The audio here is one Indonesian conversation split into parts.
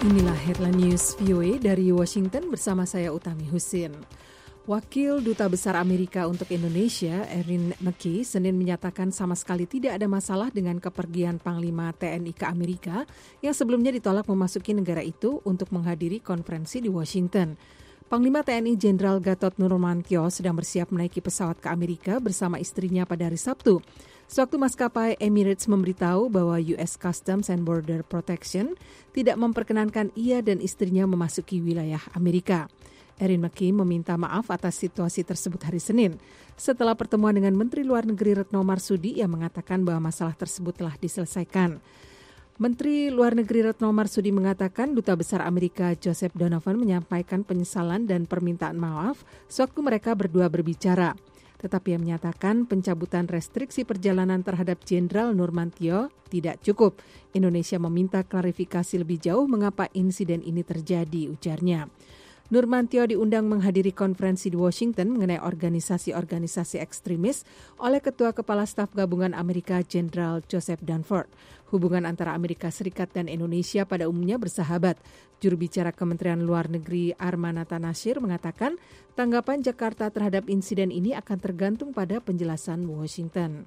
Inilah headline news VOA dari Washington bersama saya Utami Husin. Wakil Duta Besar Amerika untuk Indonesia, Erin McKee, Senin menyatakan sama sekali tidak ada masalah dengan kepergian Panglima TNI ke Amerika yang sebelumnya ditolak memasuki negara itu untuk menghadiri konferensi di Washington. Panglima TNI Jenderal Gatot Nurmantio sedang bersiap menaiki pesawat ke Amerika bersama istrinya pada hari Sabtu. Sewaktu maskapai Emirates memberitahu bahwa US Customs and Border Protection tidak memperkenankan ia dan istrinya memasuki wilayah Amerika. Erin McKee meminta maaf atas situasi tersebut hari Senin. Setelah pertemuan dengan Menteri Luar Negeri Retno Marsudi yang mengatakan bahwa masalah tersebut telah diselesaikan. Menteri Luar Negeri Retno Marsudi mengatakan Duta Besar Amerika Joseph Donovan menyampaikan penyesalan dan permintaan maaf sewaktu mereka berdua berbicara. Tetapi yang menyatakan pencabutan restriksi perjalanan terhadap Jenderal Nurmantio tidak cukup. Indonesia meminta klarifikasi lebih jauh mengapa insiden ini terjadi, ujarnya. Nurmantio diundang menghadiri konferensi di Washington mengenai organisasi-organisasi ekstremis oleh Ketua Kepala Staf Gabungan Amerika Jenderal Joseph Dunford. Hubungan antara Amerika Serikat dan Indonesia pada umumnya bersahabat. Juru bicara Kementerian Luar Negeri Armanata Nasir mengatakan tanggapan Jakarta terhadap insiden ini akan tergantung pada penjelasan Washington.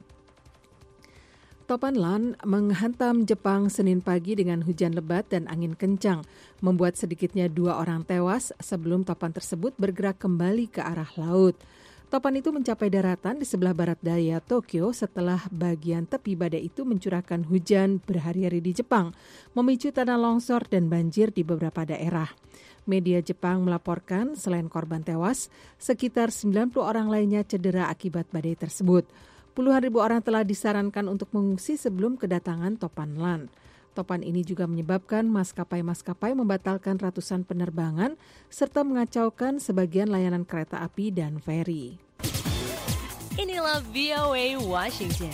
Topan Lan menghantam Jepang Senin pagi dengan hujan lebat dan angin kencang, membuat sedikitnya 2 orang tewas sebelum topan tersebut bergerak kembali ke arah laut. Topan itu mencapai daratan di sebelah barat daya Tokyo setelah bagian tepi badai itu mencurahkan hujan berhari-hari di Jepang, memicu tanah longsor dan banjir di beberapa daerah. Media Jepang melaporkan selain korban tewas, sekitar 90 orang lainnya cedera akibat badai tersebut. Puluhan ribu orang telah disarankan untuk mengungsi sebelum kedatangan Topan Lan. Topan ini juga menyebabkan maskapai-maskapai membatalkan ratusan penerbangan serta mengacaukan sebagian layanan kereta api dan feri. Inilah VOA Washington.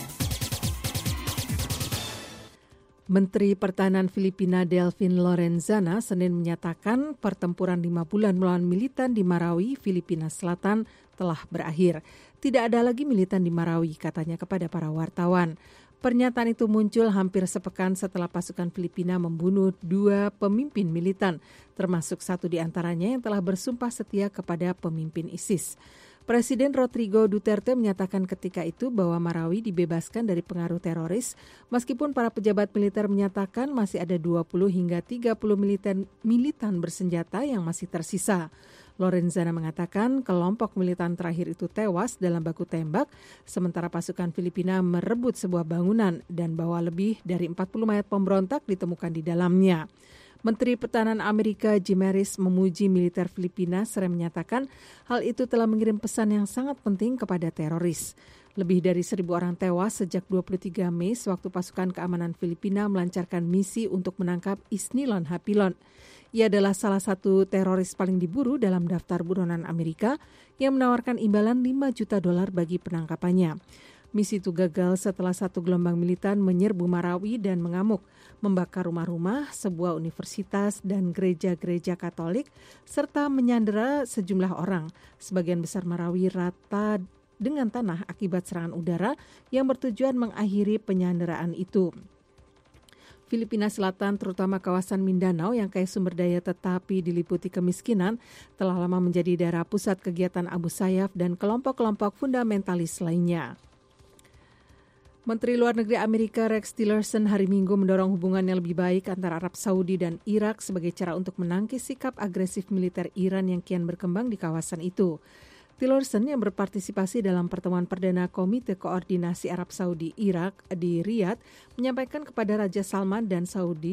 Menteri Pertahanan Filipina Delfin Lorenzana Senin menyatakan pertempuran 5 bulan melawan militan di Marawi, Filipina Selatan telah berakhir. Tidak ada lagi militan di Marawi, katanya kepada para wartawan. Pernyataan itu muncul hampir sepekan setelah pasukan Filipina membunuh 2 pemimpin militan, termasuk satu di antaranya yang telah bersumpah setia kepada pemimpin ISIS. Presiden Rodrigo Duterte menyatakan ketika itu bahwa Marawi dibebaskan dari pengaruh teroris, meskipun para pejabat militer menyatakan masih ada 20 hingga 30 militan bersenjata yang masih tersisa. Lorenzana mengatakan kelompok militan terakhir itu tewas dalam baku tembak, sementara pasukan Filipina merebut sebuah bangunan dan bahwa lebih dari 40 mayat pemberontak ditemukan di dalamnya. Menteri Pertahanan Amerika Jim Mattis memuji militer Filipina serta menyatakan hal itu telah mengirim pesan yang sangat penting kepada teroris. Lebih dari 1.000 orang tewas sejak 23 Mei sewaktu pasukan keamanan Filipina melancarkan misi untuk menangkap Isnilon Hapilon. Ia adalah salah satu teroris paling diburu dalam daftar buronan Amerika yang menawarkan imbalan $5 juta bagi penangkapannya. Misi itu gagal setelah satu gelombang militan menyerbu Marawi dan mengamuk, membakar rumah-rumah, sebuah universitas dan gereja-gereja Katolik, serta menyandera sejumlah orang. Sebagian besar Marawi rata dengan tanah akibat serangan udara yang bertujuan mengakhiri penyanderaan itu. Filipina Selatan, terutama kawasan Mindanao yang kaya sumber daya tetapi diliputi kemiskinan, telah lama menjadi daerah pusat kegiatan Abu Sayyaf dan kelompok-kelompok fundamentalis lainnya. Menteri Luar Negeri Amerika Rex Tillerson hari Minggu mendorong hubungan yang lebih baik antara Arab Saudi dan Irak sebagai cara untuk menangkis sikap agresif militer Iran yang kian berkembang di kawasan itu. Tillerson yang berpartisipasi dalam pertemuan perdana Komite Koordinasi Arab Saudi Irak di Riyadh menyampaikan kepada Raja Salman dari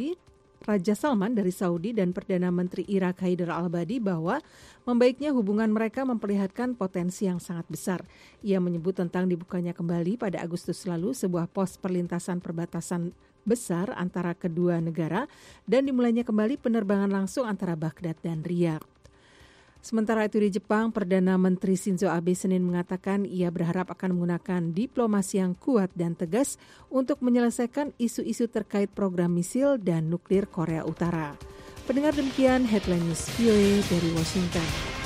Saudi dan Perdana Menteri Irak Haidar al-Abadi bahwa membaiknya hubungan mereka memperlihatkan potensi yang sangat besar. Ia menyebut tentang dibukanya kembali pada Agustus lalu sebuah pos perlintasan perbatasan besar antara kedua negara dan dimulainya kembali penerbangan langsung antara Baghdad dan Riyadh. Sementara itu di Jepang, Perdana Menteri Shinzo Abe Senin mengatakan ia berharap akan menggunakan diplomasi yang kuat dan tegas untuk menyelesaikan isu-isu terkait program misil dan nuklir Korea Utara. Pendengar, demikian Headline News VOA dari Washington.